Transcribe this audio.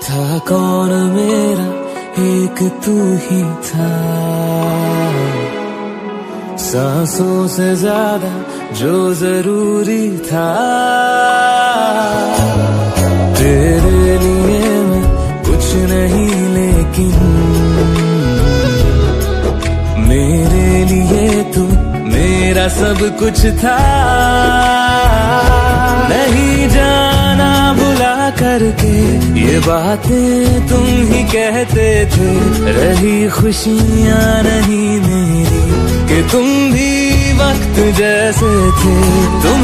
था कौन मेरा एक तू ही था, सांसों से ज्यादा जो जरूरी था। तेरे लिए मैं कुछ नहीं लेकिन मेरे लिए तू मेरा सब कुछ था। नहीं जाना बुला करके ये बातें तुम ही कहते थे, रही खुशियाँ नहीं मेरी कि तुम भी वक्त जैसे थे। तुम